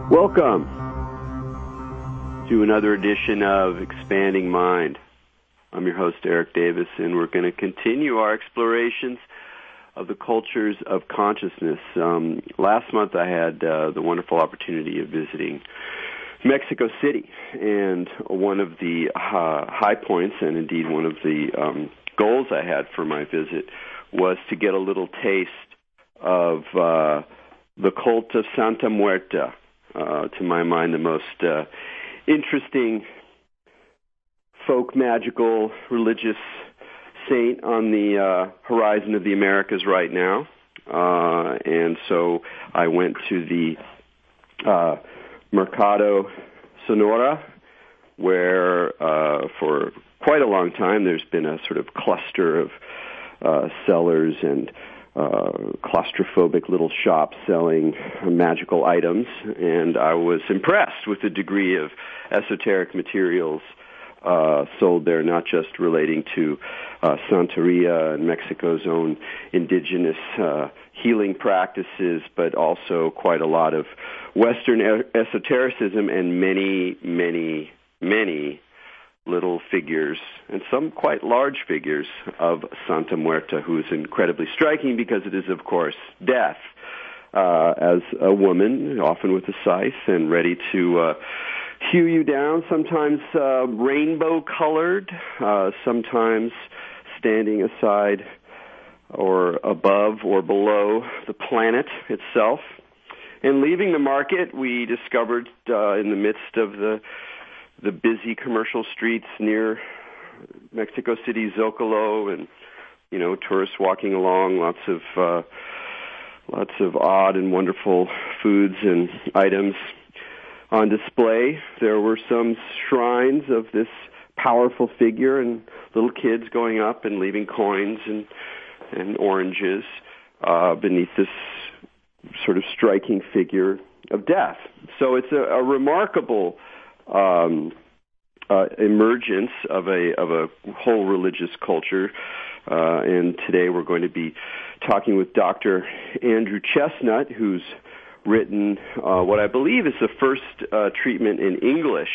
Welcome to another edition of Expanding Mind. I'm your host, Eric Davis, and we're going to continue our explorations of the cultures of consciousness. Last month I had the wonderful opportunity of visiting Mexico City, and one of the high points, and indeed one of the goals I had for my visit, was to get a little taste of the cult of Santa Muerta. To my mind, the most interesting folk magical religious saint on the horizon of the Americas right now. And so I went to the Mercado Sonora, where for quite a long time there's been a sort of cluster of sellers and claustrophobic little shops selling magical items, and I was impressed with the degree of esoteric materials sold there, not just relating to Santeria and Mexico's own indigenous healing practices, but also quite a lot of Western esotericism and many, many, many little figures, and some quite large figures, of Santa Muerta, who is incredibly striking because it is, of course, death as a woman, often with a scythe, and ready to hew you down, sometimes rainbow-colored, sometimes standing aside or above or below the planet itself. And leaving the market, we discovered in the midst of the busy commercial streets near Mexico City's Zocalo, and tourists walking along, lots of odd and wonderful foods and items on display. There were some shrines of this powerful figure, and little kids going up and leaving coins and oranges beneath this sort of striking figure of death. So it's a remarkable emergence of a whole religious culture, and today we're going to be talking with Dr. Andrew Chestnut, who's written what I believe is the first treatment in English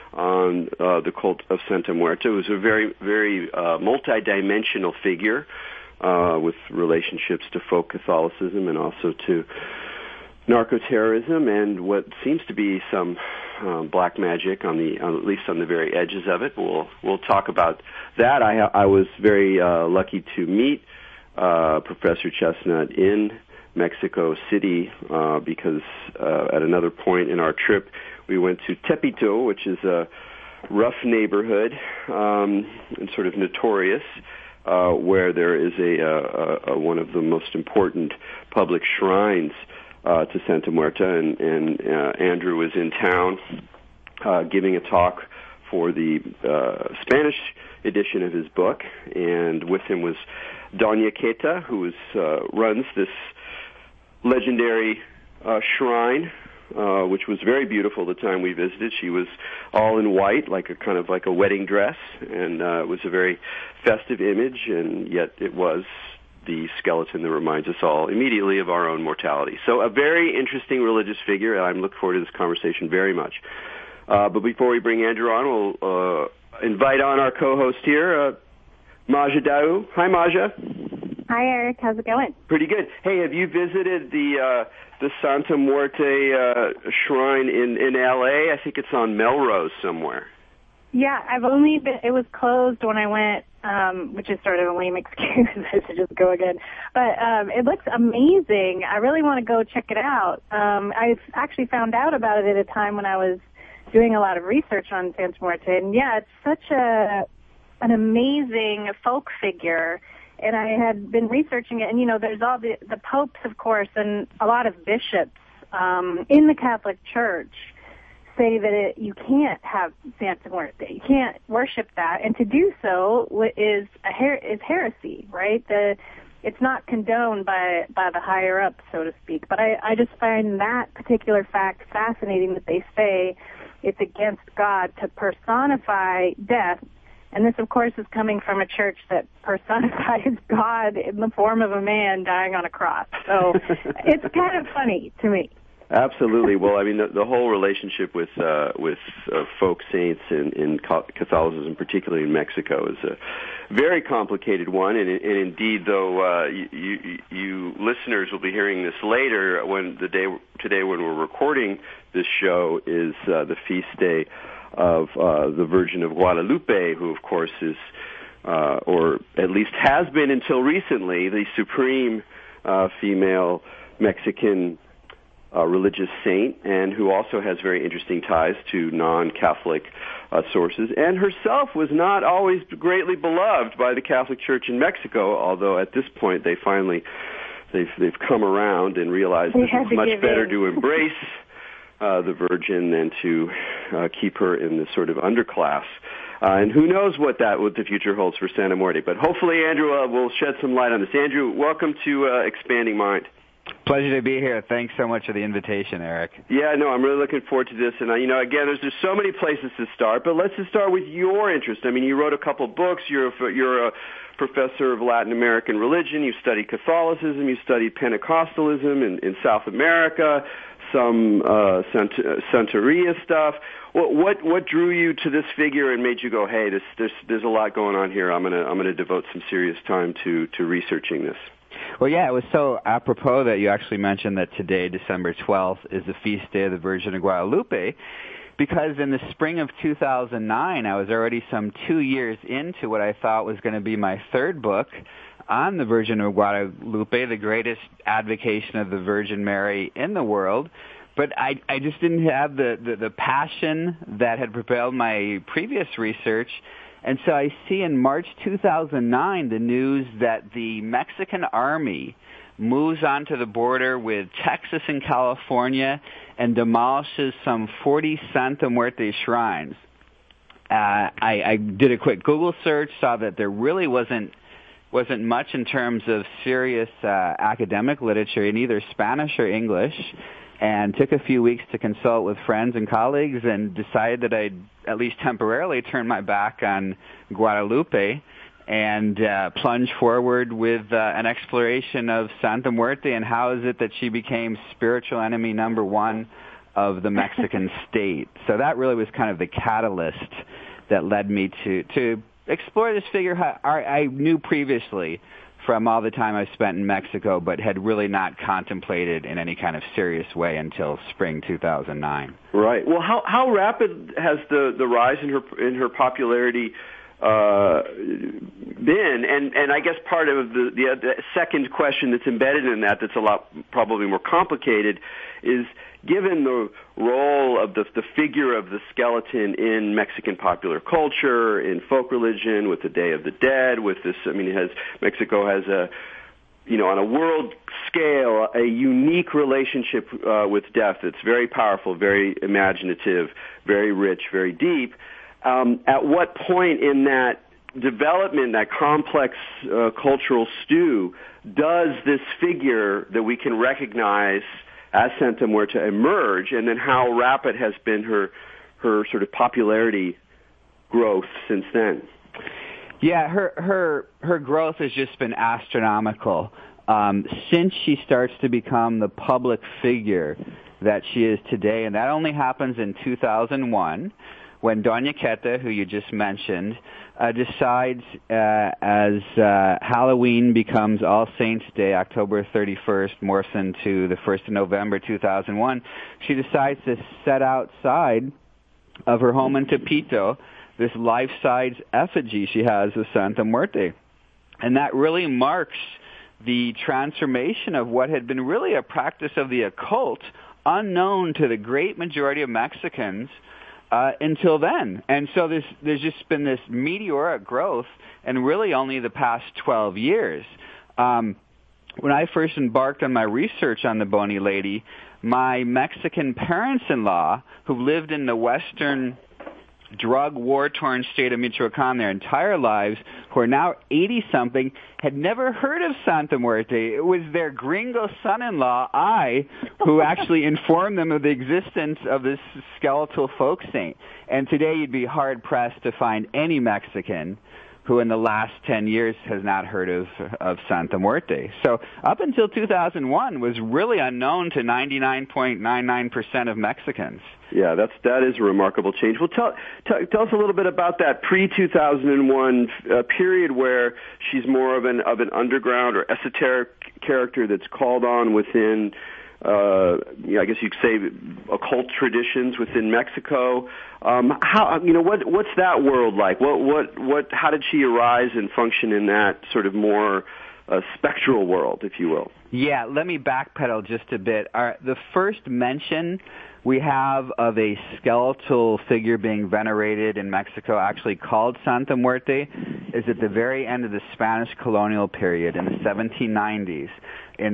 on the cult of Santa Muerta. It was a very, very multidimensional figure with relationships to folk Catholicism and also to narco-terrorism and what seems to be some black magic at least on the very edges of it. We'll talk about that. I was very lucky to meet Professor Chestnut in Mexico City because at another point in our trip we went to Tepito, which is a rough neighborhood and sort of notorious, where there is a one of the most important public shrines to Santa Muerta, and Andrew was in town giving a talk for the Spanish edition of his book, and with him was Doña Queta, who runs this legendary shrine, which was very beautiful the time we visited. She was all in white, like a wedding dress, and it was a very festive image, and yet it was the skeleton that reminds us all immediately of our own mortality. So a very interesting religious figure, and I look forward to this conversation very much. But before we bring Andrew on, we'll invite on our co-host here, Maja Daou. Hi, Maja. Hi, Eric. How's it going? Pretty good. Hey, have you visited the Santa Muerte shrine in L.A.? I think it's on Melrose somewhere. Yeah, I've only been, it was closed when I went, which is sort of a lame excuse to just go again. But it looks amazing. I really want to go check it out. I actually found out about it at a time when I was doing a lot of research on Santa Muerte. And yeah, it's such an amazing folk figure. And I had been researching it, and there's all the popes, of course, and a lot of bishops in the Catholic Church say that you can't have Santa Muerte. You can't worship that, and to do so is heresy, right? It's not condoned by the higher up, so to speak. But I just find that particular fact fascinating, that they say it's against God to personify death. And this, of course, is coming from a church that personifies God in the form of a man dying on a cross. So it's kind of funny to me. Absolutely. Well, I mean, the whole relationship with folk saints in Catholicism, particularly in Mexico, is a very complicated one. And indeed, though, you listeners will be hearing this later, today when we're recording this show is the feast day of the Virgin of Guadalupe, who, of course, is, or at least has been until recently, the supreme female Mexican religious saint, and who also has very interesting ties to non-Catholic sources, and herself was not always greatly beloved by the Catholic Church in Mexico, although at this point they've come around and realized that it's much better to embrace the Virgin than to keep her in the sort of underclass. And who knows what the future holds for Santa Muerte. But hopefully Andrew will shed some light on this. Andrew, welcome to Expanding Mind. Pleasure to be here. Thanks so much for the invitation, Eric. Yeah, no, I'm really looking forward to this. And, again, there's just so many places to start, but let's just start with your interest. I mean, you wrote a couple books. You're a professor of Latin American religion. You studied Catholicism. You studied Pentecostalism in South America, some Santeria stuff. What drew you to this figure and made you go, hey, there's a lot going on here. I'm gonna devote some serious time to researching this. Well, yeah, it was so apropos that you actually mentioned that today, December 12th, is the feast day of the Virgin of Guadalupe, because in the spring of 2009, I was already some 2 years into what I thought was going to be my third book on the Virgin of Guadalupe, the greatest advocation of the Virgin Mary in the world. But I just didn't have the passion that had propelled my previous research. And so I see in March 2009 the news that the Mexican army moves onto the border with Texas and California and demolishes some 40 Santa Muerte shrines. I did a quick Google search, saw that there really wasn't much in terms of serious academic literature in either Spanish or English, and took a few weeks to consult with friends and colleagues and decided that I'd at least temporarily turn my back on Guadalupe and plunge forward with an exploration of Santa Muerte and how is it that she became spiritual enemy number one of the Mexican state. So that really was kind of the catalyst that led me to explore this figure. I knew previously from all the time I spent in Mexico, but had really not contemplated in any kind of serious way until spring 2009. Right. Well, how rapid has the rise in her popularity been? And I guess part of the second question that's embedded in that's a lot probably more complicated is, given the role of the figure of the skeleton in Mexican popular culture, in folk religion, with the Day of the Dead, with this, Mexico has on a world scale, a unique relationship with death that's very powerful, very imaginative, very rich, very deep. At what point in that development, that complex cultural stew, does this figure that we can recognize as Santa Muerte emerge, and then how rapid has been her sort of popularity growth since then? Yeah, her growth has just been astronomical since she starts to become the public figure that she is today, and that only happens in 2001 when Doña Queta, who you just mentioned, decides as Halloween becomes All Saints' Day, October 31st, morphs into the 1st of November 2001, she decides to set outside of her home in Tepito this life-size effigy she has of Santa Muerte. And that really marks the transformation of what had been really a practice of the occult, unknown to the great majority of Mexicans until then. And so there's just been this meteoric growth in really only the past 12 years. When I first embarked on my research on the Bony Lady, my Mexican parents-in-law, who lived in the western drug war-torn state of Michoacan their entire lives, who are now 80-something, had never heard of Santa Muerte. It was their gringo son-in-law, who actually informed them of the existence of this skeletal folk saint. And today you'd be hard-pressed to find any Mexican who in the last 10 years has not heard of Santa Muerte. So up until 2001 was really unknown to 99.99% of Mexicans. Yeah, that is a remarkable change. Well, tell us a little bit about that pre-2001 period where she's more of an underground or esoteric character that's called on within, I guess you could say, occult traditions within Mexico. What's that world like? How did she arise and function in that sort of more spectral world, if you will? Yeah, let me backpedal just a bit. The first mention we have of a skeletal figure being venerated in Mexico, actually called Santa Muerte, is at the very end of the Spanish colonial period in the 1790s. In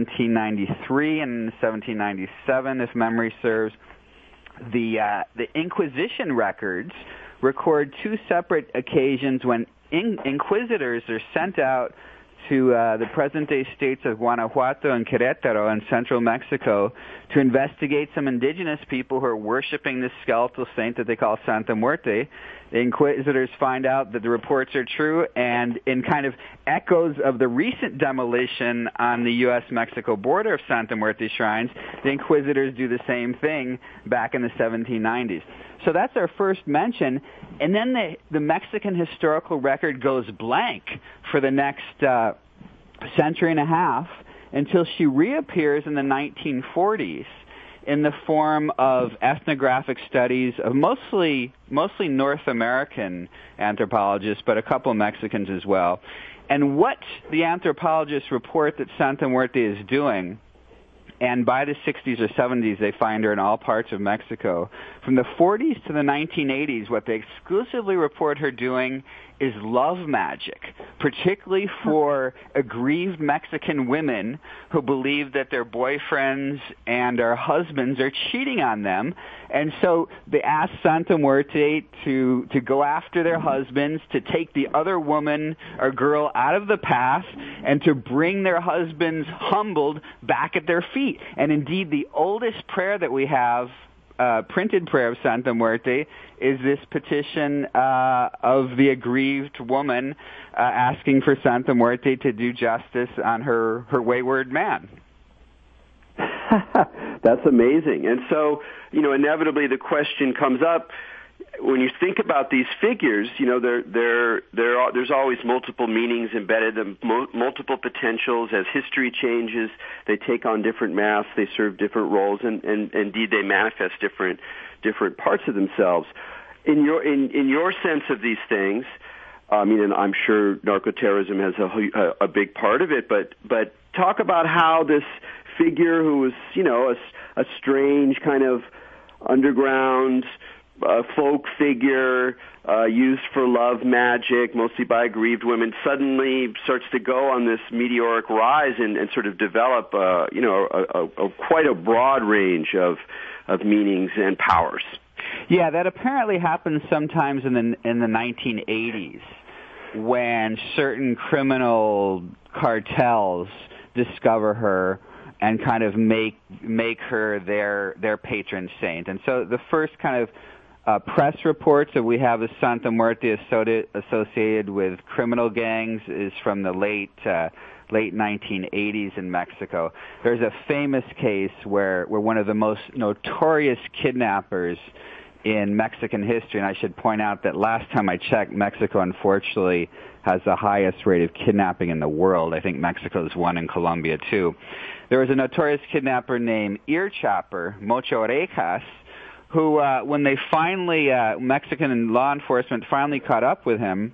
1793 and 1797, if memory serves, the Inquisition records record two separate occasions when inquisitors are sent out to the present-day states of Guanajuato and Querétaro in central Mexico to investigate some indigenous people who are worshiping this skeletal saint that they call Santa Muerte. The inquisitors find out that the reports are true, and in kind of echoes of the recent demolition on the U.S.-Mexico border of Santa Muerte shrines, the inquisitors do the same thing back in the 1790s. So that's our first mention. And then the Mexican historical record goes blank for the next century and a half until she reappears in the 1940s in the form of ethnographic studies of mostly North American anthropologists, but a couple Mexicans as well. And what the anthropologists report that Santa Muerte is doing, and by the 60s or 70s, they find her in all parts of Mexico. From the 40s to the 1980s, what they exclusively report her doing is love magic, particularly for aggrieved Mexican women who believe that their boyfriends and their husbands are cheating on them. And so they ask Santa Muerte to go after their husbands, to take the other woman or girl out of the path, and to bring their husbands humbled back at their feet. And indeed, the oldest prayer that we have, printed prayer of Santa Muerte, is this petition of the aggrieved woman asking for Santa Muerte to do justice on her wayward man. That's amazing. And so, inevitably the question comes up, when you think about these figures, there's always multiple meanings embedded, multiple potentials. As history changes, they take on different masks, they serve different roles, and indeed they manifest different parts of themselves. In your sense of these things, and I'm sure narcoterrorism has a big part of it, but talk about how this figure who was, a strange kind of underground folk figure used for love magic, mostly by aggrieved women, suddenly starts to go on this meteoric rise and sort of develop, quite a broad range of meanings and powers. Yeah, that apparently happens sometimes in the 1980s when certain criminal cartels discover her and kind of make her their patron saint. And so the first kind of press reports that we have of Santa Muerte associated with criminal gangs is from the late 1980s in Mexico. There's a famous case where one of the most notorious kidnappers in Mexican history, and I should point out that last time I checked, Mexico unfortunately has the highest rate of kidnapping in the world. I think Mexico's one in Colombia too. There was a notorious kidnapper named Ear Chopper, Mocho Orejas, who when they finally, Mexican law enforcement finally caught up with him,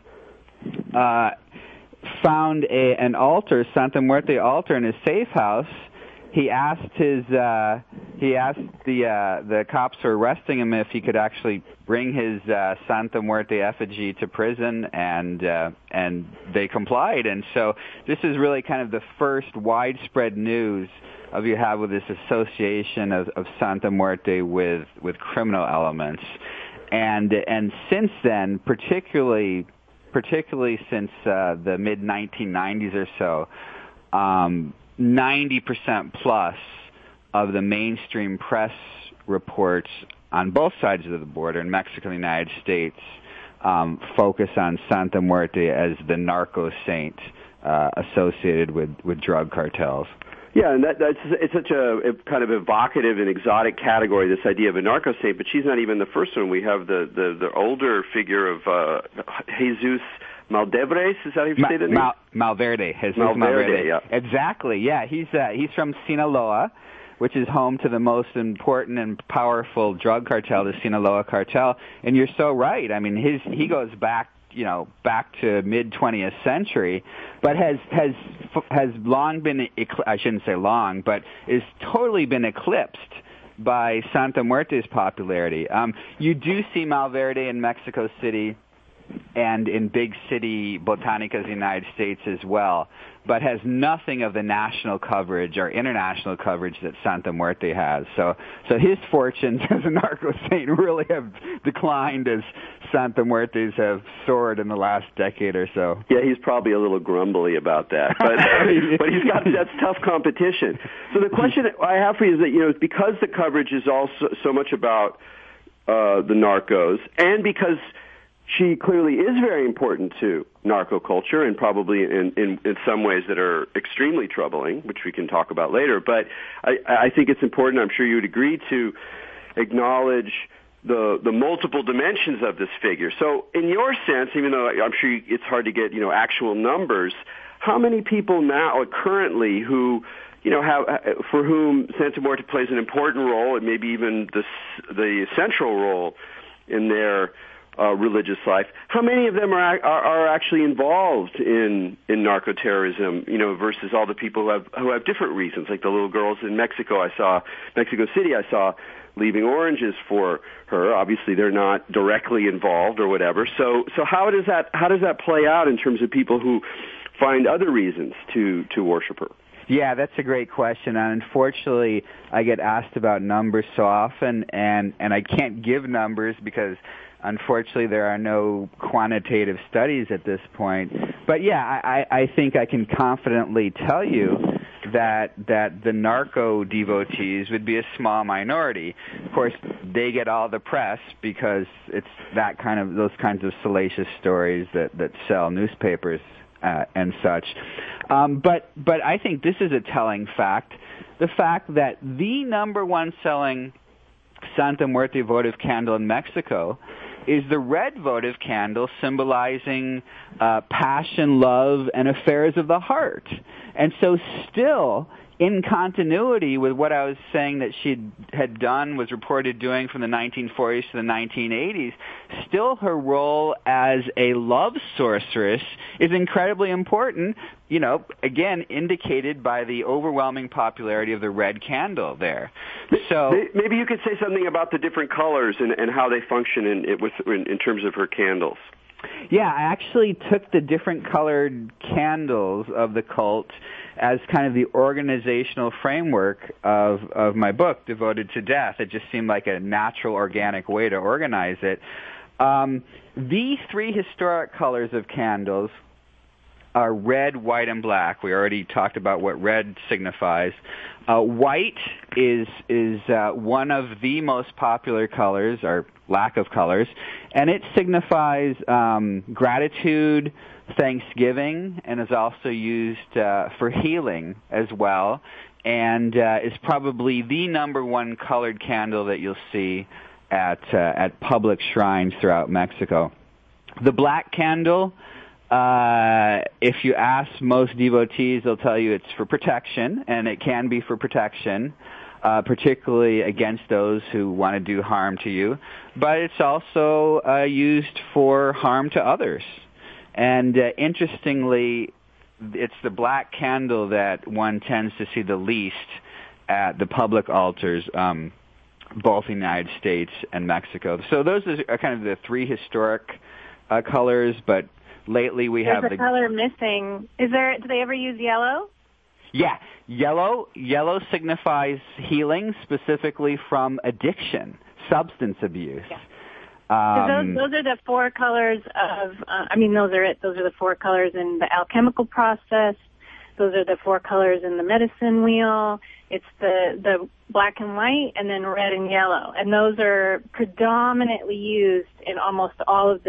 found an altar, Santa Muerte altar, in his safe house. He asked the cops who were arresting him if he could actually bring his Santa Muerte effigy to prison, and they complied. And so this is really kind of the first widespread news of you have with this association of Santa Muerte with criminal elements. And since then, particularly since the mid-1990s or so, 90% plus of the mainstream press reports on both sides of the border, in Mexico and the United States, focus on Santa Muerte as the narco saint associated with drug cartels. Yeah, and it's such a kind of evocative and exotic category, this idea of a narco saint, but she's not even the first one. We have the older figure of Jesus Maldebres, is that how you say the name? Malverde. Jesus Malverde, yeah. Exactly, yeah. He's from Sinaloa, which is home to the most important and powerful drug cartel, the Sinaloa cartel. And you're so right. I mean, he goes back to mid-20th century, but has long been, I shouldn't say long, but is totally been eclipsed by Santa Muerte's popularity. You do see Malverde in Mexico City and in big city botanicas in the United States as well, but has nothing of the national coverage or international coverage that Santa Muerte has. So his fortunes as a narco saint really have declined as Santa Muerte's have soared in the last decade or so. Yeah, he's probably a little grumbly about that, but he's got that's tough competition. So the question I have for you is that because the coverage is also so much about the narcos, and because she clearly is very important to narco culture and probably in some ways that are extremely troubling, which we can talk about later. But I think it's important, I'm sure you would agree, to acknowledge the multiple dimensions of this figure. So in your sense, even though I'm sure it's hard to get actual numbers, how many people now currently who for whom Santa Muerte plays an important role and maybe even the central role in their religious life, how many of them are actually involved in narco-terrorism, versus all the people who have different reasons, like the little girls in Mexico City I saw leaving oranges for her. Obviously they're not directly involved or whatever. So how does that play out in terms of people who find other reasons to worship her? Yeah, that's a great question. And unfortunately, I get asked about numbers so often, and I can't give numbers because unfortunately, there are no quantitative studies at this point. But yeah, I think I can confidently tell you that the narco devotees would be a small minority. Of course, they get all the press because it's those kinds of salacious stories that sell newspapers and such. But I think this is a telling fact: the fact that the number one selling Santa Muerte votive candle in Mexico is the red votive candle, symbolizing passion, love, and affairs of the heart. And so still, in continuity with what I was saying that she had done, was reported doing from the 1940s to the 1980s, still her role as a love sorceress is incredibly important, again, indicated by the overwhelming popularity of the red candle there. So maybe you could say something about the different colors and how they function in terms of her candles. Yeah, I actually took the different colored candles of the cult as kind of the organizational framework of my book, Devoted to Death. It just seemed like a natural, organic way to organize it. The three historic colors of candles are red, white, and black. We already talked about what red signifies. White is one of the most popular colors, or lack of colors, and it signifies gratitude, thanksgiving, and is also used for healing as well, and is probably the number one colored candle that you'll see at public shrines throughout Mexico. The black candle, if you ask most devotees, they'll tell you it's for protection, and it can be for protection, particularly against those who want to do harm to you. But it's also used for harm to others. And interestingly, it's the black candle that one tends to see the least at the public altars, both in the United States and Mexico. So those are kind of the three historic colors, but lately we have the color missing. Do they ever use yellow? Yeah, yellow signifies healing, specifically from addiction, substance abuse. Yeah. Those are the four colors of. Those are the four colors in the alchemical process. Those are the four colors in the medicine wheel. It's the black and white, and then red and yellow. And those are predominantly used in almost all of the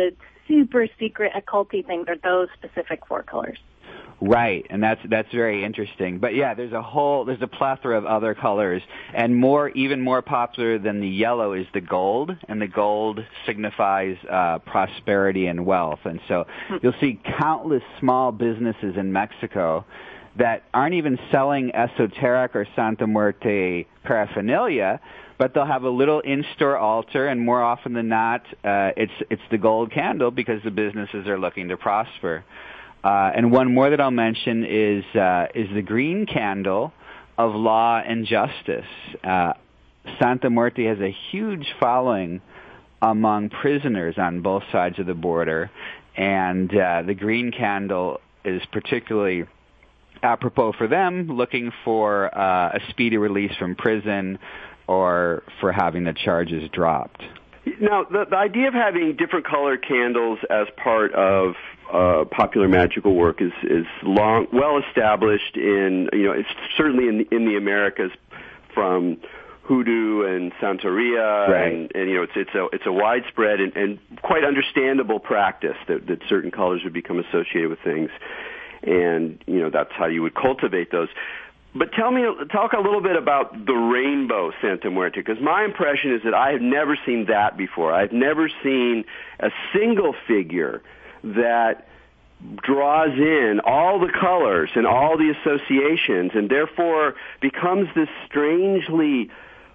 super secret occulty things are those specific 4 colors. Right, and that's very interesting. But yeah, there's a plethora of other colors, and even more popular than the yellow is the gold, and the gold signifies prosperity and wealth. And so you'll see countless small businesses in Mexico that aren't even selling esoteric or Santa Muerte paraphernalia, but they'll have a little in-store altar, and more often than not, it's the gold candle because the businesses are looking to prosper. And one more that I'll mention is the green candle of law and justice. Santa Muerte has a huge following among prisoners on both sides of the border, and the green candle is particularly apropos for them, looking for a speedy release from prison or for having the charges dropped. Now, the idea of having different colored candles as part of popular magical work is well established it's certainly in the Americas, from hoodoo and Santeria, right. and it's a widespread and quite understandable practice that certain colors would become associated with things, and that's how you would cultivate those. But talk a little bit about the rainbow Santa Muerte, because my impression is that I have never seen that before. I've never seen a single figure that draws in all the colors and all the associations, and therefore becomes this strangely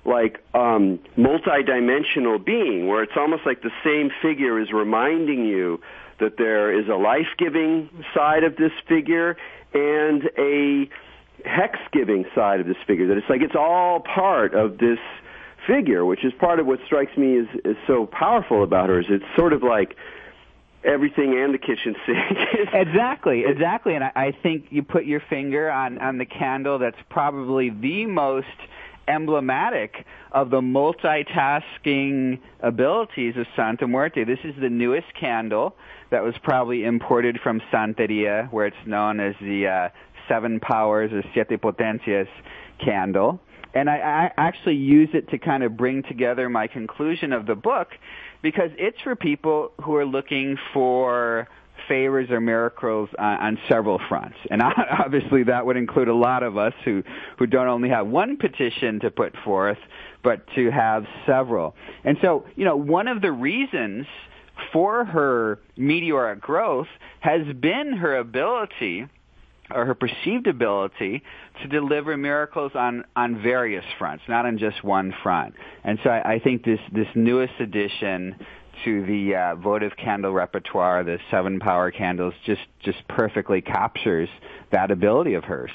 multi-dimensional being, where it's almost like the same figure is reminding you that there is a life-giving side of this figure and a hex-giving side of this figure, that it's all part of this figure, which is part of what strikes me is so powerful about her, is it's sort of like everything and the kitchen sink. Exactly, and I think you put your finger on the candle that's probably the most emblematic of the multitasking abilities of Santa Muerte. This is the newest candle that was probably imported from Santeria, where it's known as the 7 powers or Siete Potencias candle. And I actually use it to kind of bring together my conclusion of the book, because it's for people who are looking for favors or miracles on several fronts. And obviously that would include a lot of us who don't only have one petition to put forth, but to have several. And so, one of the reasons for her meteoric growth has been her ability, or her perceived ability, to deliver miracles on various fronts, not on just one front. And so I think this newest addition to the votive candle repertoire, the 7 power candles, just perfectly captures that ability of hers.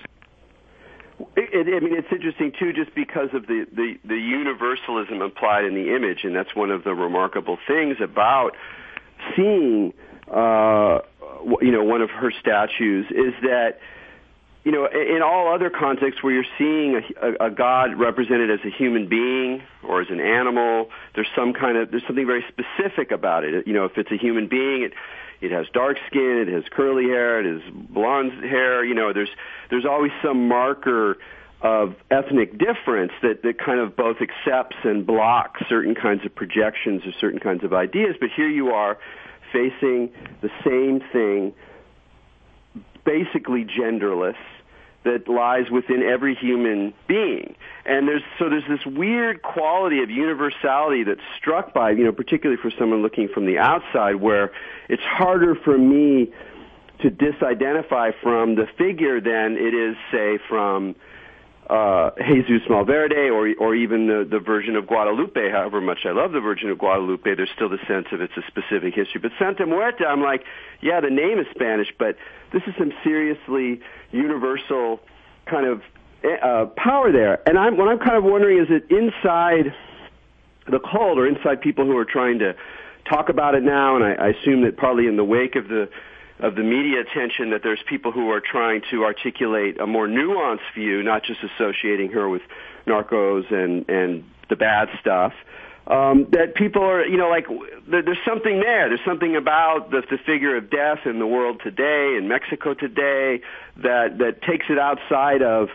It's interesting too, just because of the universalism implied in the image, and that's one of the remarkable things about seeing one of her statues, is that in all other contexts where you're seeing a god represented as a human being or as an animal, there's something very specific about it. If it's a human being, it has dark skin, it has curly hair, it has blonde hair. There's always some marker of ethnic difference that kind of both accepts and blocks certain kinds of projections or certain kinds of ideas. But here you are facing the same thing, basically genderless, that lies within every human being. And there's this weird quality of universality that's struck by, particularly for someone looking from the outside, where it's harder for me to disidentify from the figure than it is, say, from Jesus Malverde or even the Virgin of Guadalupe. However much I love the Virgin of Guadalupe, there's still the sense of it's a specific history. But Santa Muerte, I'm like, yeah, the name is Spanish, but this is some seriously universal kind of power there. And what I'm kind of wondering is that inside the cult, or inside people who are trying to talk about it now, and I assume that partly in the wake of the media attention, that there's people who are trying to articulate a more nuanced view, not just associating her with narcos and the bad stuff. That people are, there's something there. There's something about the figure of death in the world today, in Mexico today, that takes it outside of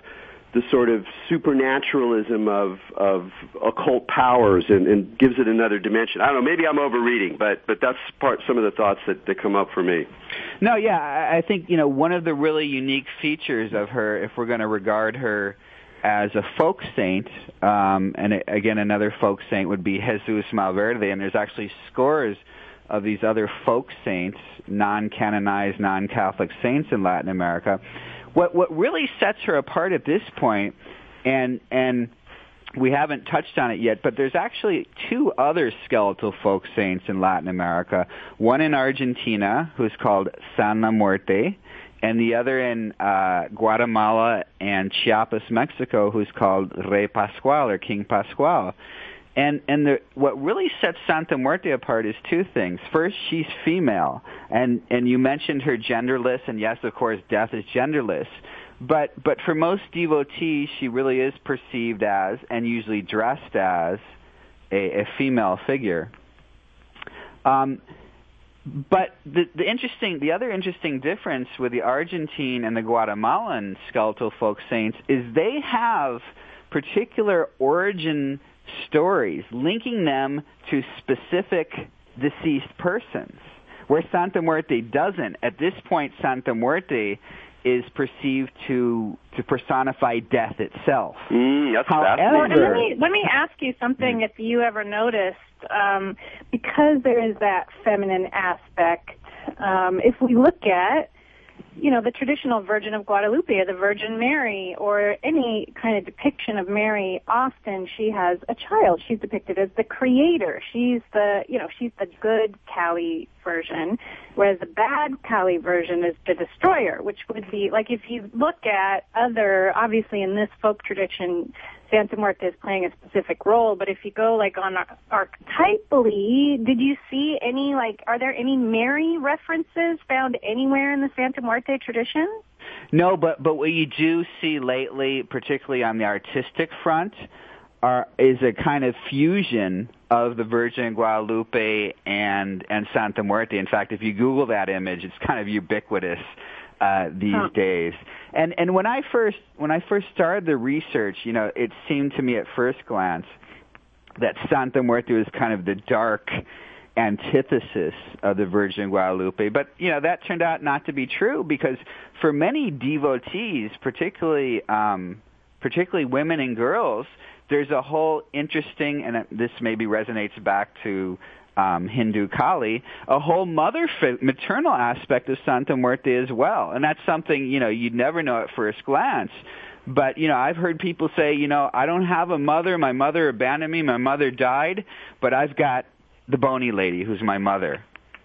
the sort of supernaturalism of occult powers and gives it another dimension. I don't know, maybe I'm overreading, but that's some of the thoughts that come up for me. No, yeah, I think, one of the really unique features of her, if we're going to regard her as a folk saint, and again, another folk saint would be Jesus Malverde, and there's actually scores of these other folk saints, non-canonized, non-Catholic saints in Latin America. What really sets her apart at this point, and we haven't touched on it yet, but there's actually two other skeletal folk saints in Latin America, one in Argentina, who's called San La Muerte, and the other in Guatemala and Chiapas, Mexico, who's called Rey Pascual, or King Pascual. And what really sets Santa Muerte apart is two things. First, she's female, and you mentioned her genderless, and yes, of course, death is genderless. But for most devotees, she really is perceived as, and usually dressed as, a female figure. But the other interesting difference with the Argentine and the Guatemalan skeletal folk saints is they have particular origin stories linking them to specific deceased persons, where Santa Muerte doesn't. At this point, Santa Muerte is perceived to personify death itself. That's However, let me ask you something. If you ever noticed, because there is that feminine aspect, if we look at the traditional Virgin of Guadalupe, or the Virgin Mary, or any kind of depiction of Mary, often she has a child. She's depicted as the creator. She's the good Kali version, whereas the bad Kali version is the destroyer, which would be, like, if you look at obviously in this folk tradition, Santa Muerte is playing a specific role, but if you go, on archetypally, did you see any, are there any Mary references found anywhere in the Santa Muerte tradition? No, but what you do see lately, particularly on the artistic front, is a kind of fusion of the Virgin of Guadalupe and Santa Muerte. In fact, if you Google that image, it's kind of ubiquitous these days. And when I first started the research, it seemed to me at first glance that Santa Muerte was kind of the dark antithesis of the Virgin of Guadalupe. But, that turned out not to be true, because for many devotees, particularly women and girls, there's a whole interesting, and this maybe resonates back to Hindu Kali, a whole maternal aspect of Santa Muerte as well. And that's something, you'd never know at first glance. But, I've heard people say, I don't have a mother. My mother abandoned me. My mother died. But I've got the bony lady who's my mother.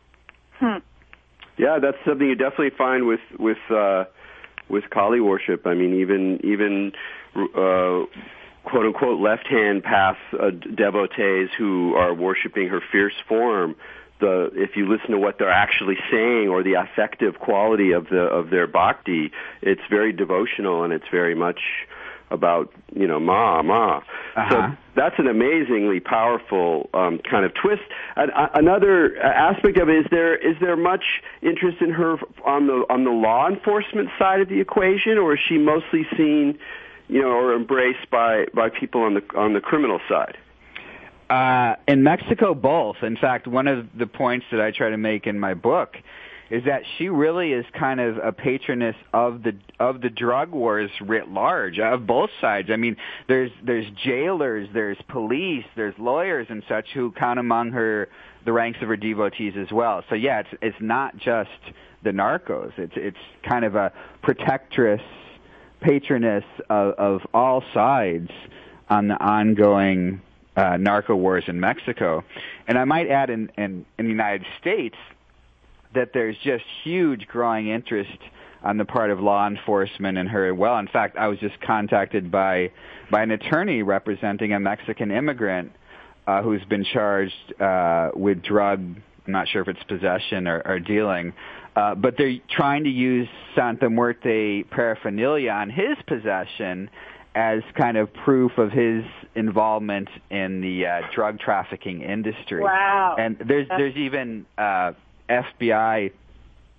Yeah, that's something you definitely find with Kali worship. I mean, even quote unquote left-hand path devotees who are worshiping her fierce form, if you listen to what they're actually saying, or the affective quality of their bhakti, it's very devotional, and it's very much about ma. So that's an amazingly powerful kind of twist. Another aspect of it, is there much interest in her on the law enforcement side of the equation, or is she mostly seen or embraced by people on the criminal side? In Mexico, both. In fact, one of the points that I try to make in my book is that she really is kind of a patroness of the drug wars writ large, of both sides. I mean, there's jailers, there's police, there's lawyers and such who count among the ranks of her devotees as well. So yeah, it's not just the narcos. It's kind of a protectress, patroness of all sides on the ongoing narco wars in Mexico. And I might add in the United States that there's just huge growing interest on the part of law enforcement in her. Well, in fact, I was just contacted by an attorney representing a Mexican immigrant who's been charged with drug, I'm not sure if it's possession or dealing, but they're trying to use Santa Muerte paraphernalia on his possession as kind of proof of his involvement in the drug trafficking industry. Wow. And there's even FBI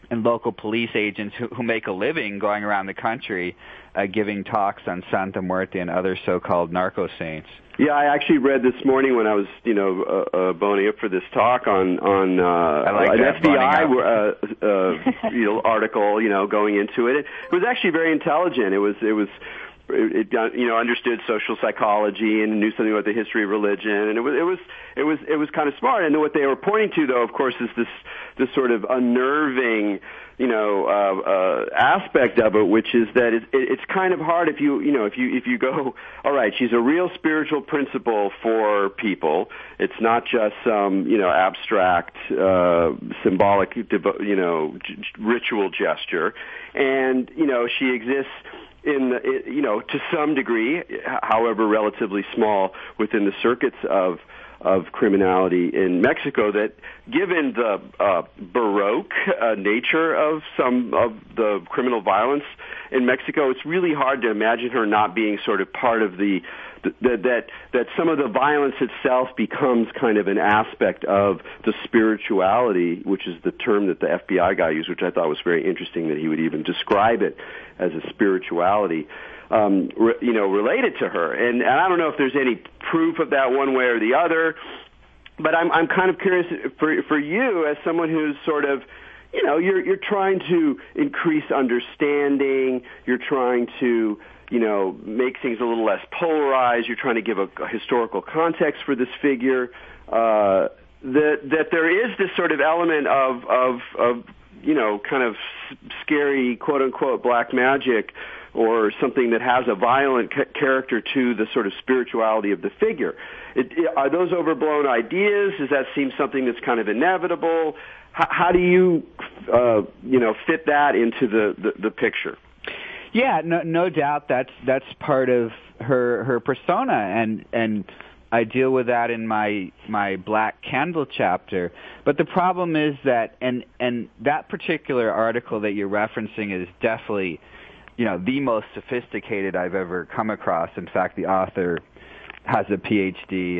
local police agents who make a living going around the country giving talks on Santa Muerte and other so-called narco saints. Yeah, I actually read this morning when I was, boning up for this talk on an FBI article, going into it. It was actually very intelligent. It understood social psychology and knew something about the history of religion, and it was kind of smart. And what they were pointing to, though, of course, is this sort of unnerving aspect of it, which is that it's kind of hard if you go, all right, she's a real spiritual principle for people. It's not just some abstract symbolic ritual gesture, and she exists to some degree, however relatively small, within the circuits of criminality in Mexico, that given the Baroque nature of some of the criminal violence in Mexico, it's really hard to imagine her not being sort of part of that some of the violence itself becomes kind of an aspect of the spirituality, which is the term that the FBI guy used, which I thought was very interesting, that he would even describe it as a spirituality related to her. And I don't know if there's any proof of that one way or the other, but I'm kind of curious for you as someone who's sort of, you're trying to increase understanding, you're trying to make things a little less polarized, you're trying to give a historical context for this figure, that there is this sort of element of kind of scary, quote-unquote, black magic, or something that has a violent character to the sort of spirituality of the figure. Are those overblown ideas? Does that seem something that's kind of inevitable? How do you, fit that into the picture? Yeah, no doubt that's part of her persona, and I deal with that in my Black Candle chapter. But the problem is that, and that particular article that you're referencing is definitely, the most sophisticated I've ever come across. In fact, the author has a PhD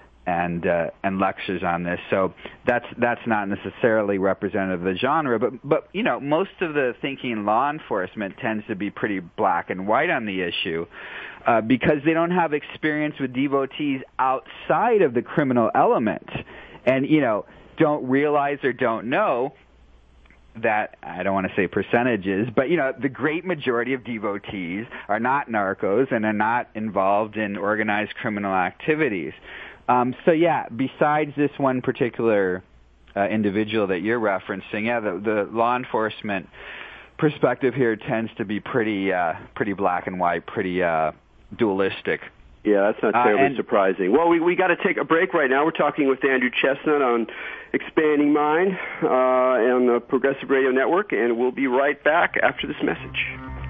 and lectures on this. So that's not necessarily representative of the genre, but most of the thinking in law enforcement tends to be pretty black and white on the issue, because they don't have experience with devotees outside of the criminal element, and don't realize or don't know that, I don't want to say percentages, but the great majority of devotees are not narcos and are not involved in organized criminal activities. So yeah, besides this one particular individual that you're referencing, the law enforcement perspective here tends to be pretty black and white, pretty dualistic. Yeah, that's not terribly surprising. Well, we got to take a break right now. We're talking with Andrew Chestnut on Expanding Mind on the Progressive Radio Network, and we'll be right back after this message.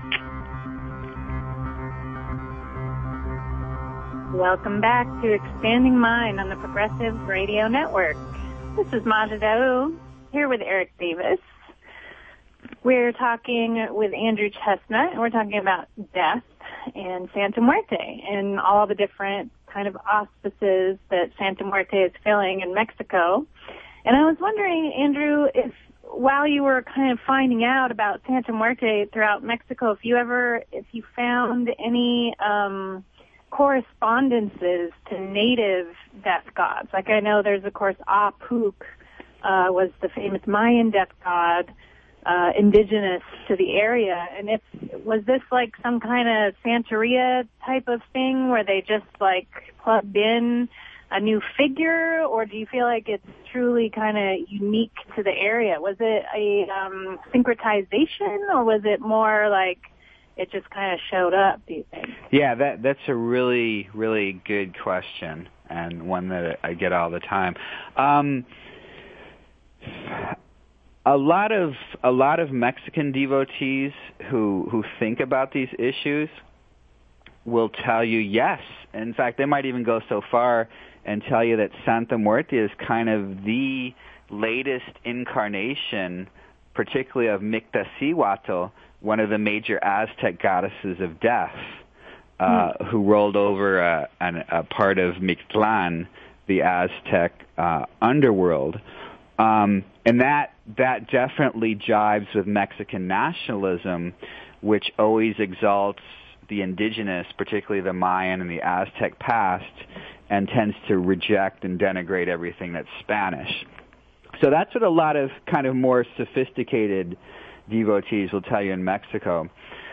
Welcome back to Expanding Mind on the Progressive Radio Network. This is Majda Daoud, here with Eric Davis. We're talking with Andrew Chestnut, and we're talking about death and Santa Muerte and all the different kind of auspices that Santa Muerte is filling in Mexico. And I was wondering, Andrew, if while you were kind of finding out about Santa Muerte throughout Mexico, if you found any correspondences to native death gods. Like, I know there's, of course, Apuk was the famous Mayan death god, indigenous to the area. And was this like some kind of Santeria type of thing where they just like plugged in a new figure, or do you feel like it's truly kind of unique to the area? Was it a syncretization, or was it more like it just kind of showed up, do you think? Yeah, that's a really, really good question, and one that I get all the time. A lot of Mexican devotees who think about these issues will tell you yes. In fact, they might even go so far and tell you that Santa Muerte is kind of the latest incarnation, particularly of Mictacihuatl, one of the major Aztec goddesses of death, who rolled over a part of Mictlan, the Aztec underworld. And that definitely jives with Mexican nationalism, which always exalts the indigenous, particularly the Mayan and the Aztec past, and tends to reject and denigrate everything that's Spanish. So that's what a lot of kind of more sophisticated devotees will tell you in Mexico.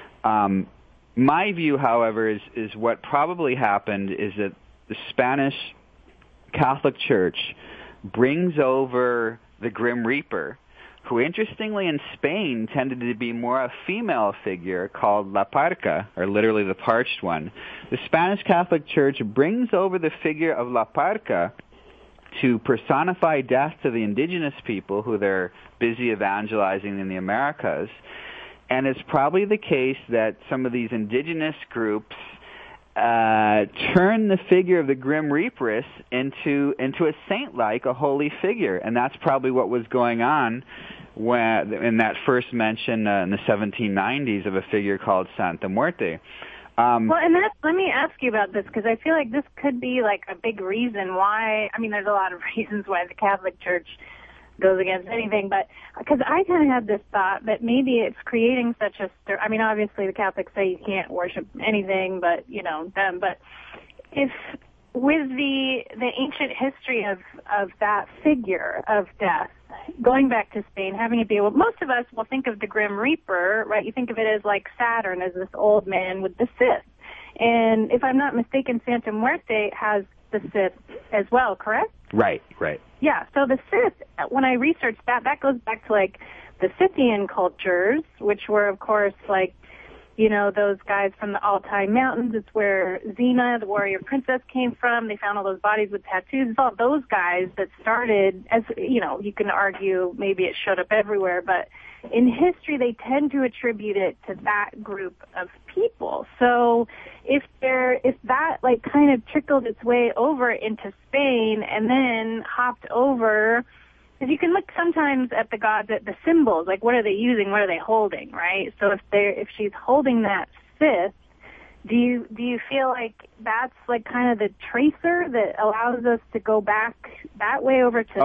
My view, however, is what probably happened is that the Spanish Catholic Church brings over the Grim Reaper, who interestingly in Spain tended to be more a female figure called La Parca, or literally the parched one. The Spanish Catholic Church brings over the figure of La Parca to personify death to the indigenous people who they're busy evangelizing in the Americas. And it's probably the case that some of these indigenous groups turn the figure of the Grim Reaperess into a saint-like, a holy figure. And that's probably what was going on when, in that first mention in the 1790s of a figure called Santa Muerte. Well, and let me ask you about this, because I feel like this could be like a big reason why, I mean, there's a lot of reasons why the Catholic Church goes against anything, but because I kind of had this thought that maybe it's creating such a I mean, obviously the Catholics say you can't worship anything but, you know, them, but if with the ancient history of that figure of death, going back to Spain, having it be, well, most of us will think of the Grim Reaper, right? You think of it as like Saturn, as this old man with the Sith. And if I'm not mistaken, Santa Muerte has the Sith as well, correct? Right. Yeah, so the Sith, when I researched that goes back to like the Scythian cultures, which were, of course, like, you know, those guys from the Altai Mountains. It's where Xena, the warrior princess, came from. They found all those bodies with tattoos. It's all those guys that started, as, you know, you can argue maybe it showed up everywhere, but in history they tend to attribute it to that group of people. So if that like kind of trickled its way over into Spain and then hopped over, because you can look sometimes at the gods, at the symbols, like what are they using, what are they holding, right? So if she's holding that Sith, do you feel like that's like kind of the tracer that allows us to go back that way over to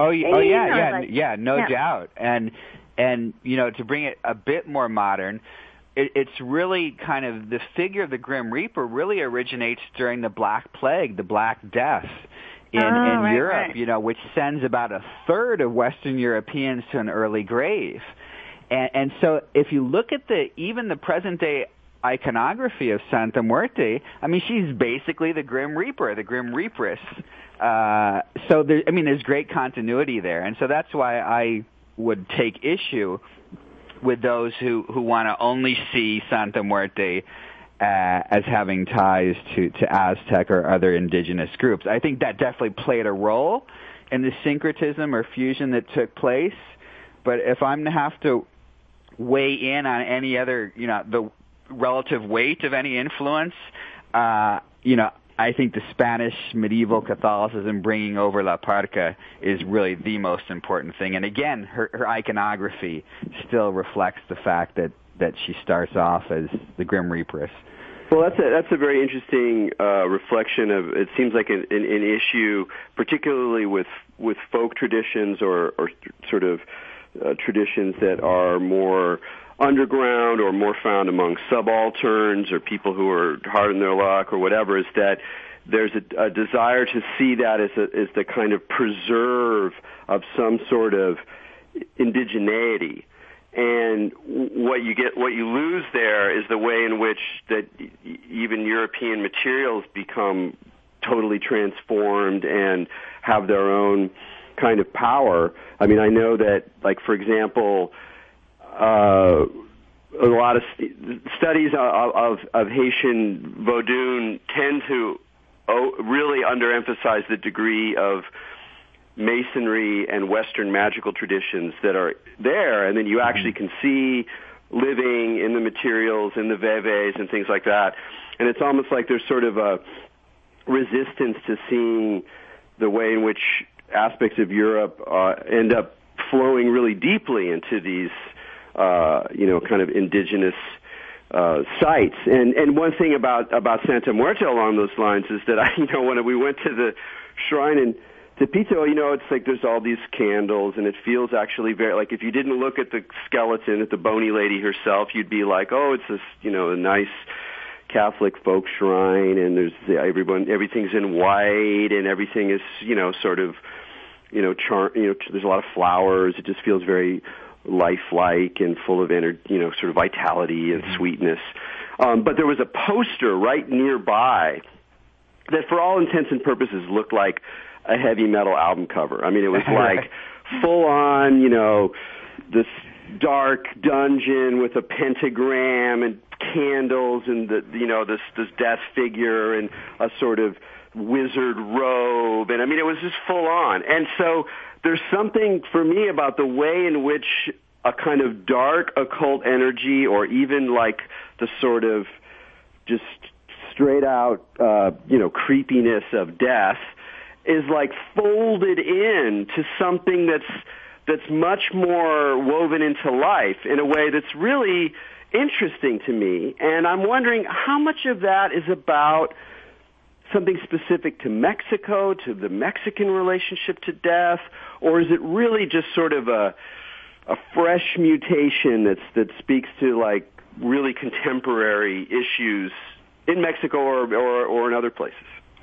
Spain? No doubt. And you know, to bring it a bit more modern, it's really kind of the figure of the Grim Reaper really originates during the Black Plague, the Black Death. In Europe, you know, which sends about a third of Western Europeans to an early grave. And so if you look at even the present-day iconography of Santa Muerte, I mean, she's basically the Grim Reaper, the Grim Reaperess. So there's great continuity there. And so that's why I would take issue with those who want to only see Santa Muerte as having ties to Aztec or other indigenous groups. I think that definitely played a role in the syncretism or fusion that took place. But if I'm to have to weigh in on any other, you know, the relative weight of any influence, you know, I think the Spanish medieval Catholicism bringing over La Parca is really the most important thing. And again, her iconography still reflects the fact that she starts off as the Grim Reaperess. Well, that's a very interesting reflection of. It seems like an issue, particularly with folk traditions or sort of traditions that are more underground or more found among subalterns or people who are hard in their luck or whatever. Is that there's a desire to see that as the kind of preserve of some sort of indigeneity. And what you lose there is the way in which that even European materials become totally transformed and have their own kind of power. I mean, I know that, like, for example, a lot of studies of Haitian Vodun tend to really underemphasize the degree of Masonry and Western magical traditions that are there, and then you actually can see living in the materials, in the veves and things like that. And it's almost like there's sort of a resistance to seeing the way in which aspects of Europe end up flowing really deeply into these, kind of indigenous sites. And one thing about Santa Muerte along those lines is that when we went to the shrine in The pizza, it's like there's all these candles, and it feels actually very like if you didn't look at the skeleton, at the bony lady herself, you'd be like, oh, it's this, a nice Catholic folk shrine, and there's everything's in white, and everything is, sort of, there's a lot of flowers. It just feels very lifelike and full of sort of vitality and sweetness. But there was a poster right nearby that, for all intents and purposes, looked like a heavy metal album cover. I mean, it was like full on, this dark dungeon with a pentagram and candles and this death figure and a sort of wizard robe. And I mean, it was just full on. And so there's something for me about the way in which a kind of dark occult energy, or even like the sort of just straight out, creepiness of death, is like folded in to something that's much more woven into life in a way that's really interesting to me. And I'm wondering how much of that is about something specific to Mexico, to the Mexican relationship to death, or is it really just sort of a fresh mutation that speaks to like really contemporary issues in Mexico or in other places?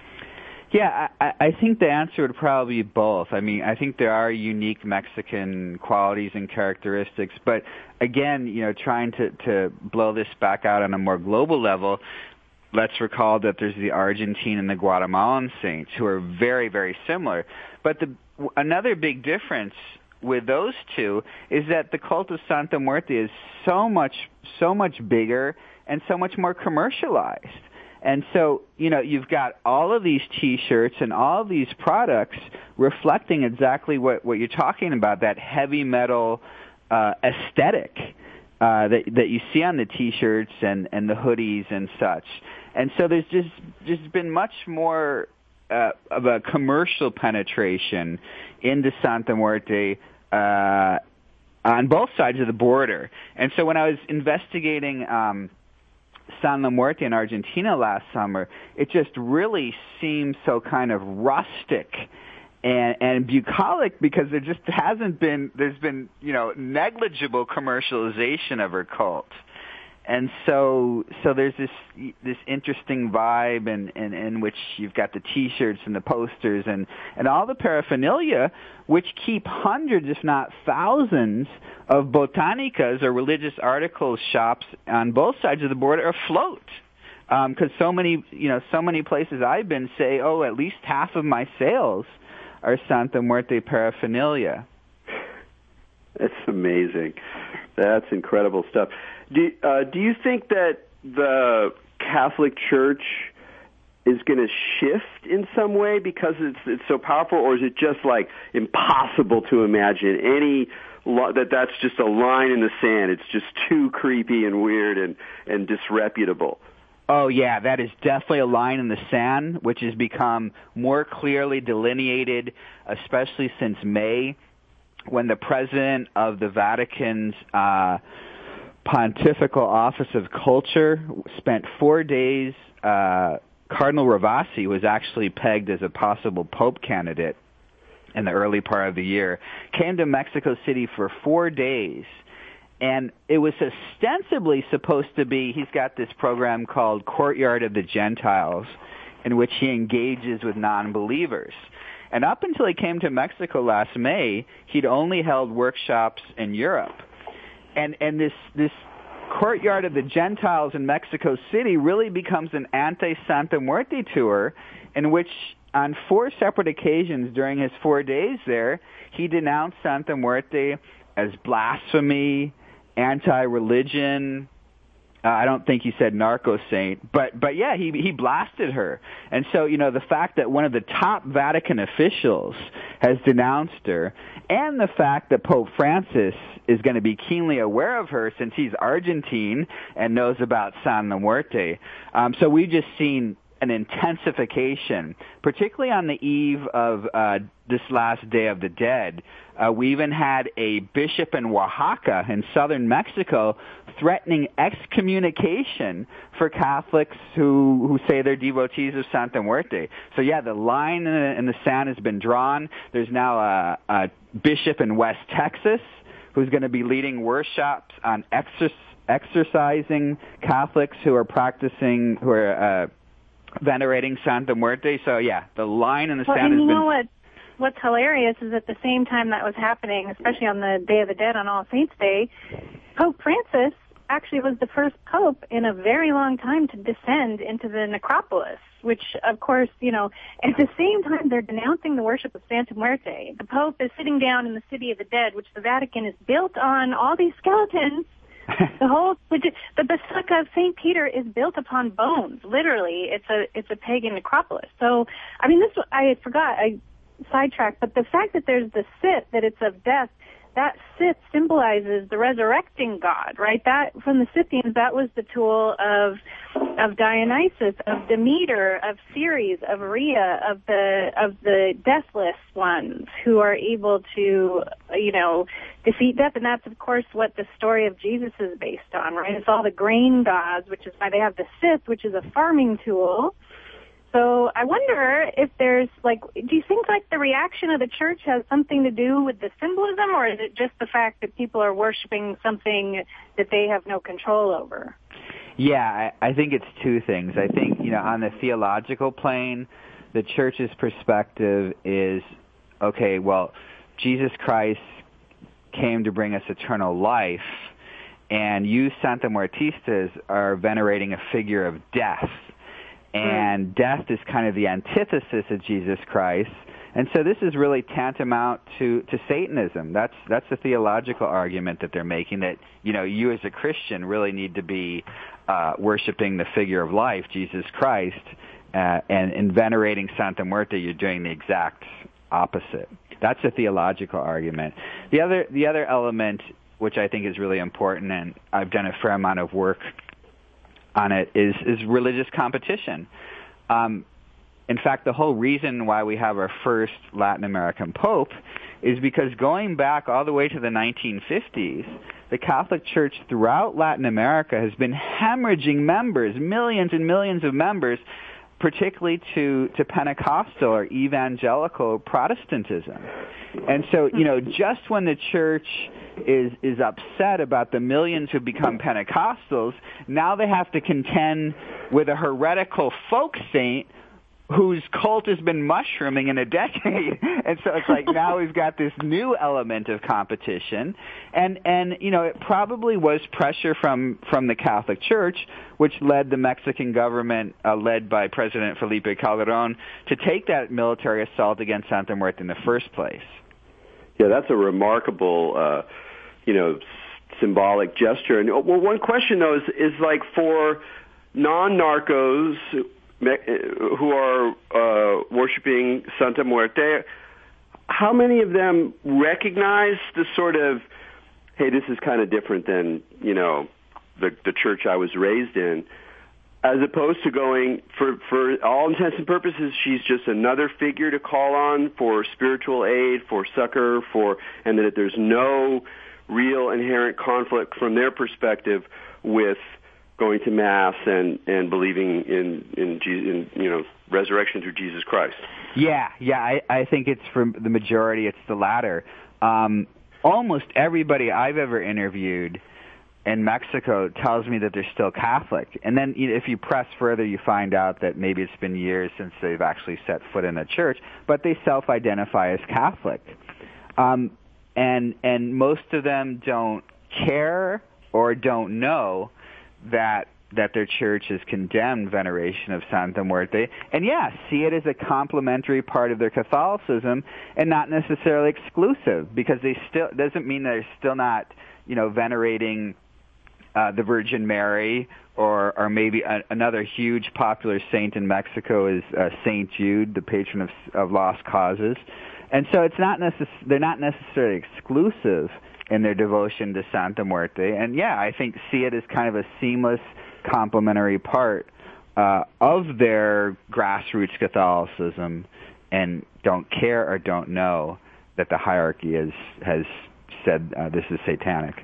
Yeah, I think the answer would probably be both. I mean, I think there are unique Mexican qualities and characteristics, but again, trying to blow this back out on a more global level, let's recall that there's the Argentine and the Guatemalan saints who are very, very similar. But another big difference with those two is that the cult of Santa Muerte is so much bigger and so much more commercialized. And so, you've got all of these T-shirts and all of these products reflecting exactly what you're talking about, that heavy metal aesthetic that you see on the T-shirts and the hoodies and such. And so there's just been much more of a commercial penetration into Santa Muerte on both sides of the border. And so when I was investigating Santa Muerte in Argentina last summer, it just really seemed so kind of rustic and bucolic because there's been negligible commercialization of her cult. And so there's this interesting vibe in which you've got the T-shirts and the posters and all the paraphernalia, which keep hundreds, if not thousands, of botanicas or religious article shops on both sides of the border afloat. Because so many places I've been say, at least half of my sales are Santa Muerte paraphernalia. That's amazing. That's incredible stuff. Do you think that the Catholic Church is going to shift in some way because it's so powerful, or is it just like impossible to imagine that's just a line in the sand? It's just too creepy and weird and disreputable. Oh, yeah, that is definitely a line in the sand, which has become more clearly delineated, especially since May, when the president of the Vatican's Pontifical Office of Culture spent 4 days. Cardinal Ravasi was actually pegged as a possible Pope candidate in the early part of the year, came to Mexico City for 4 days. And it was ostensibly supposed to be, he's got this program called Courtyard of the Gentiles, in which he engages with non-believers. And up until he came to Mexico last May, he'd only held workshops in Europe. And this Courtyard of the Gentiles in Mexico City really becomes an anti-Santa Muerte tour in which on 4 separate occasions during his 4 days there, he denounced Santa Muerte as blasphemy, anti-religion. I don't think he said narco saint, but yeah, he blasted her. And so, the fact that one of the top Vatican officials has denounced her, and the fact that Pope Francis is going to be keenly aware of her since he's Argentine and knows about Santa Muerte. So we've just seen an intensification, particularly on the eve of this last Day of the Dead. We even had a bishop in Oaxaca in southern Mexico threatening excommunication for Catholics who say they're devotees of Santa Muerte. So yeah, the line in the sand has been drawn. There's now a bishop in West Texas who's going to be leading workshops on exorcising Catholics who are venerating Santa Muerte. So yeah, the line in the sand has been... You know what's hilarious is at the same time that was happening, especially on the Day of the Dead on All Saints Day, Pope Francis actually was the first pope in a very long time to descend into the necropolis, which, of course, at the same time they're denouncing the worship of Santa Muerte. The Pope is sitting down in the City of the Dead, which the Vatican is built on all these skeletons. The Basilica of St. Peter is built upon bones. Literally, it's a pagan necropolis. So, I mean, I forgot, I sidetracked, but the fact that there's the sit, that it's of death, that sit symbolizes the resurrecting God, right? That from the Scythians, that was the tool of Dionysus, of Demeter, of Ceres, of Rhea, of the deathless ones who are able to, defeat death. And that's, of course, what the story of Jesus is based on, right? It's all the grain gods, which is why they have the scythe, which is a farming tool. So I wonder if there's, do you think, the reaction of the church has something to do with the symbolism, or is it just the fact that people are worshiping something that they have no control over? Yeah, I think it's two things. I think, on the theological plane, the church's perspective is, okay, well, Jesus Christ came to bring us eternal life, and you Santa Muertistas are venerating a figure of death. And death is kind of the antithesis of Jesus Christ. And so this is really tantamount to Satanism. That's the theological argument that they're making, that, you as a Christian really need to be worshiping the figure of life, Jesus Christ, and in venerating Santa Muerte, you're doing the exact opposite. That's a theological argument. The other element, which I think is really important, and I've done a fair amount of work on it, is religious competition. In fact, the whole reason why we have our first Latin American Pope is because going back all the way to the 1950s, the Catholic Church throughout Latin America has been hemorrhaging members, millions and millions of members, particularly to Pentecostal or evangelical Protestantism. And so, just when the church is upset about the millions who become Pentecostals, now they have to contend with a heretical folk saint whose cult has been mushrooming in a decade. And so it's now we've got this new element of competition. And it probably was pressure from the Catholic Church, which led the Mexican government, led by President Felipe Calderón, to take that military assault against Santa Muerte in the first place. Yeah, that's a remarkable, symbolic gesture. And one question though is for non-narcos who are worshiping Santa Muerte, how many of them recognize the sort of, hey, this is kind of different than the church I was raised in, as opposed to going, for all intents and purposes, she's just another figure to call on for spiritual aid, for succor, and that there's no real inherent conflict from their perspective with going to Mass and believing in resurrection through Jesus Christ. Yeah, I think it's for the majority, it's the latter. Almost everybody I've ever interviewed in Mexico tells me that they're still Catholic. And then if you press further, you find out that maybe it's been years since they've actually set foot in a church, but they self-identify as Catholic. And most of them don't care or don't know that their church has condemned veneration of Santa Muerte, and see it as a complementary part of their Catholicism and not necessarily exclusive, because doesn't mean they're still not, venerating the Virgin Mary, or maybe another huge popular saint in Mexico is Saint Jude, the patron of lost causes. And so they're not necessarily exclusive in their devotion to Santa Muerte. And I think see it as kind of a seamless, complementary part of their grassroots Catholicism and don't care or don't know that the hierarchy has said this is satanic.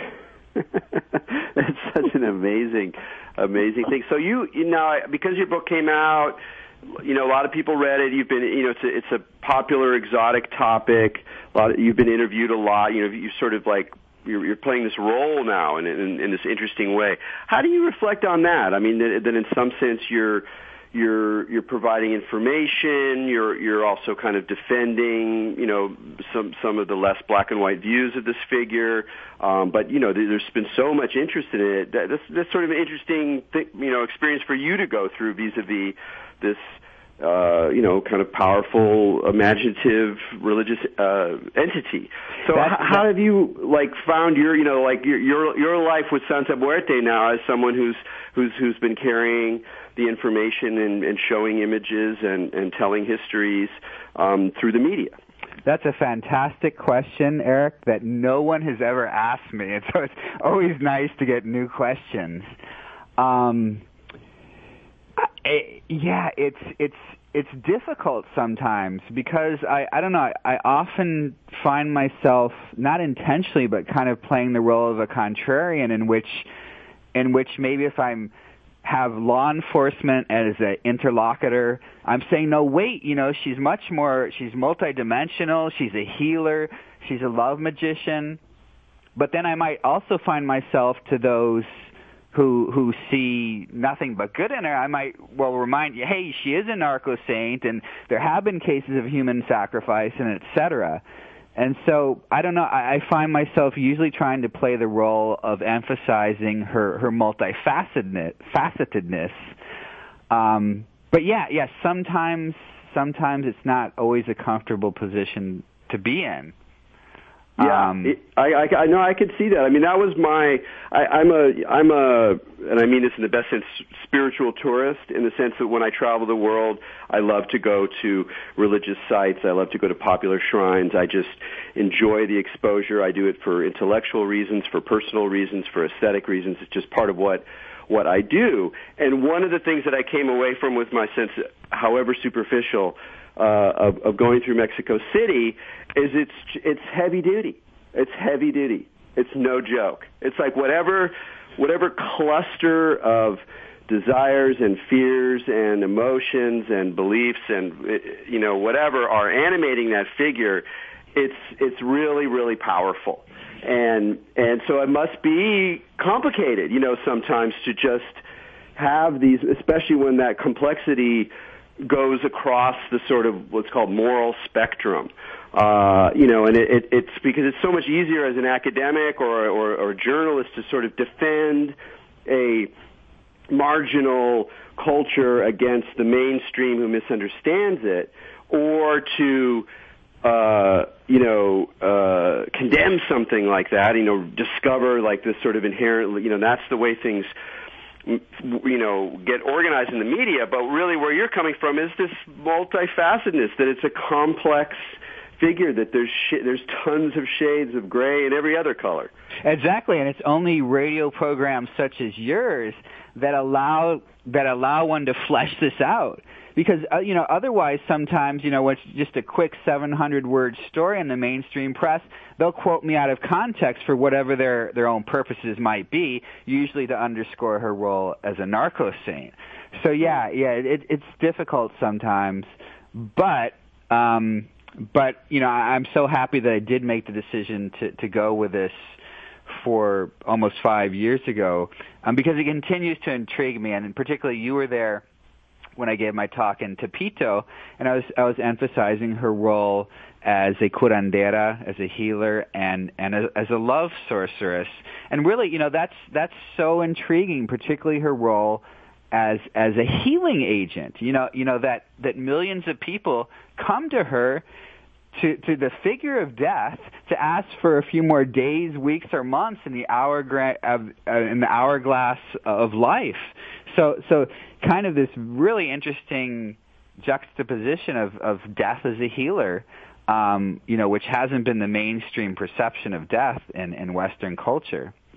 That's such an amazing thing. So you know, because your book came out, you know, a lot of people read it. You've been, you know, it's a popular, exotic topic. You've been interviewed a lot. You know, you sort of like you're playing this role now in this interesting way. How do you reflect on that? I mean, that in some sense you're providing information. You're also kind of defending, you know, some of the less black and white views of this figure. But you know, there's been so much interest in it. That's sort of an interesting, you know, experience for you to go through vis-a-vis this, you know, kind of powerful, imaginative, religious entity. So how have you like found your, you know, like your life with Santa Muerte now as someone who's been carrying the information and showing images and telling histories through the media? That's a fantastic question, Eric, that no one has ever asked me. And so it's always nice to get new questions. Yeah, it's difficult sometimes because I don't know, I often find myself not intentionally but kind of playing the role of a contrarian in which maybe if I'm have law enforcement as an interlocutor, I'm saying, no, wait, you know, she's multidimensional, she's a healer, she's a love magician. But then I might also find myself to those who see nothing but good in her, I might, remind you, hey, she is a narco-saint, and there have been cases of human sacrifice, and et cetera. And so, I don't know, I find myself usually trying to play the role of emphasizing her multifacetedness. But yeah, sometimes it's not always a comfortable position to be in. Yeah, I know. I could see that. I mean, that was I'm a, and I mean this in the best sense, spiritual tourist, in the sense that when I travel the world, I love to go to religious sites. I love to go to popular shrines. I just enjoy the exposure. I do it for intellectual reasons, for personal reasons, for aesthetic reasons. It's just part of what I do. And one of the things that I came away from with my sense, however superficial, of going through Mexico City is it's heavy duty. It's heavy duty. It's no joke. It's like whatever cluster of desires and fears and emotions and beliefs and, you know, whatever are animating that figure, it's really, really powerful. And so it must be complicated, you know, sometimes to just have these, especially when that complexity goes across the sort of what's called moral spectrum, you know, and it's because it's so much easier as an academic or a journalist to sort of defend a marginal culture against the mainstream who misunderstands it, or to condemn something like that, you know, discover like this sort of inherently, you know, that's the way things, you know, get organized in the media. But really where you're coming from is this multifacetedness, that it's a complex figure, that there's tons of shades of gray and every other color. Exactly, and it's only radio programs such as yours that allow one to flesh this out. Because, you know, otherwise sometimes, you know, what's just a quick 700-word story in the mainstream press, they'll quote me out of context for whatever their own purposes might be, usually to underscore her role as a narco saint. So, it's difficult sometimes. But you know, I'm so happy that I did make the decision to go with this for almost 5 years ago, because it continues to intrigue me, and particularly you were there when I gave my talk in Tepito, and I was emphasizing her role as a curandera, as a healer, and as a love sorceress. And really, you know, that's so intriguing, particularly her role as a healing agent. You know that millions of people come to her, to the figure of death, to ask for a few more days, weeks, or months in the hourglass of life. So kind of this really interesting juxtaposition of death as a healer, you know, which hasn't been the mainstream perception of death in Western culture.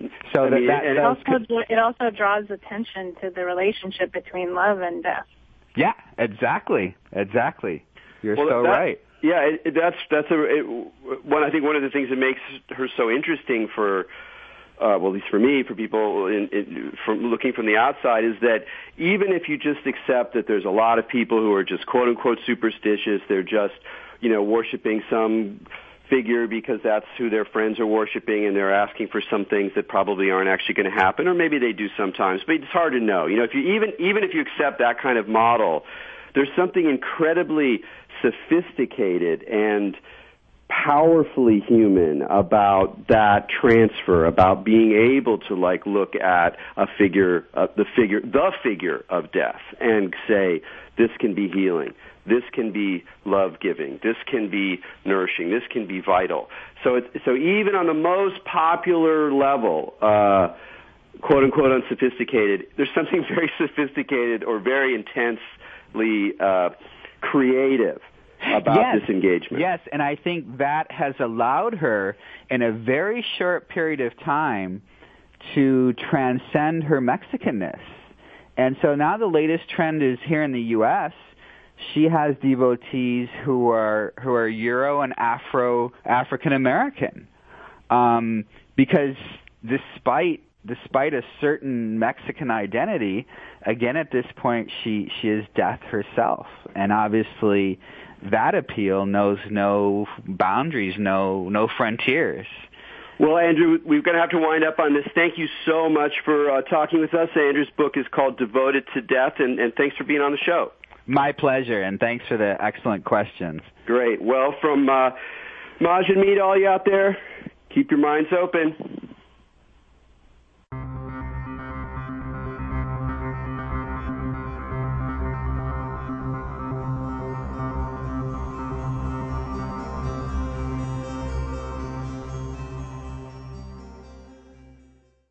So it also draws attention to the relationship between love and death. Yeah, exactly. You're right. Yeah, that's one. I think one of the things that makes her so interesting for, well, at least for me, for people from looking from the outside, is that even if you just accept that there's a lot of people who are just quote unquote superstitious, they're just, worshiping some figure because that's who their friends are worshiping, and they're asking for some things that probably aren't actually going to happen, or maybe they do sometimes, but it's hard to know. If you even if you accept that kind of model, there's something incredibly sophisticated and powerfully human about that transfer, about being able to look at the figure of death and say, this can be healing, this can be love-giving, this can be nourishing, this can be vital. So even on the most popular level, quote unquote unsophisticated, there's something very sophisticated or very intensely creative about this engagement. Yes, and I think that has allowed her in a very short period of time to transcend her Mexicanness. And so now the latest trend is here in the U.S., she has devotees who are Euro and African American, because despite a certain Mexican identity, again at this point she is death herself, and obviously that appeal knows no boundaries, no frontiers. Well, Andrew, we're going to have to wind up on this. Thank you so much for talking with us. Andrew's book is called Devoted to Death, and thanks for being on the show. My pleasure, and thanks for the excellent questions. Great. Well, from Maj and me to all you out there, keep your minds open.